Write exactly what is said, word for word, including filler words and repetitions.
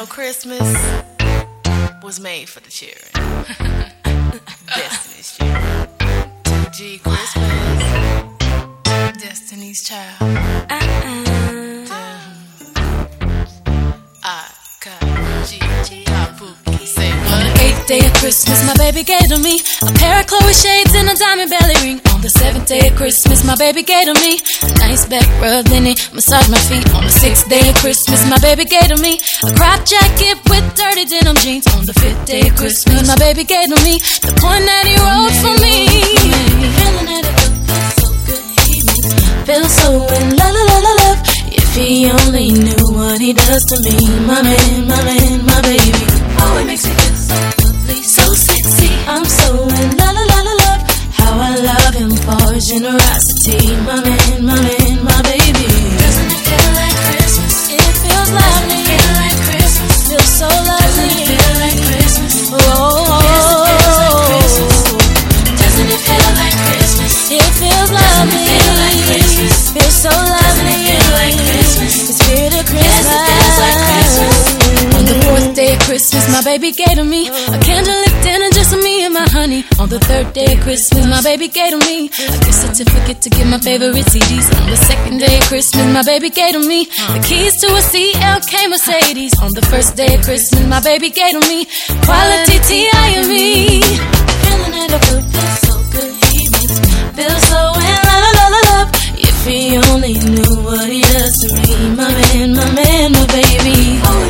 know Christmas was made for the children. Destiny's children. G Christmas. Destiny's child. Uh-uh. I got G. Kabuki. Say what? On the eighth day of Christmas, my baby gave to me a pair of Chloe shades and a diamond belly ring. On the seventh day of Christmas, my baby gave to me a nice back rub, then he massaged my feet. On the sixth day of Christmas, my baby gave to me a crop jacket with dirty denim jeans. On the fifth day of Christmas, my baby gave to me the point that he wrote for me. Feeling that it feels so good, he makes me feel so in la la la la love. If he only knew what he does to me, my man, my man, my baby. Oh, it makes me feel so lovely, so sexy. I'm so in la la la la love. How I love him for his generosity, my man, my man, my baby. Doesn't it feel like Christmas? It feels lovely. Doesn't it feel like Christmas? Feels so lovely. Doesn't it feel like Christmas? Oh, oh, yes, it feels like Christmas. Doesn't it feel like Christmas? It feels lovely. Doesn't it feel like Christmas? Feels so lovely. Doesn't it feel like Christmas? The spirit of Christmas. Yes, it feels like Christmas. On the fourth day of Christmas, my baby gave to me a candlelit dinner just for me and my honey. On the third day of Christmas, my baby gave to me a gift certificate to get my favorite C Ds. On the second day of Christmas, my baby gave to me the keys to a C L K Mercedes. On the first day of Christmas, my baby gave to me quality T I and me. Feeling it up, it feels so good, he makes me feel so in la la la la love. If he only knew what he does to me, my man, my man, my baby. Oh,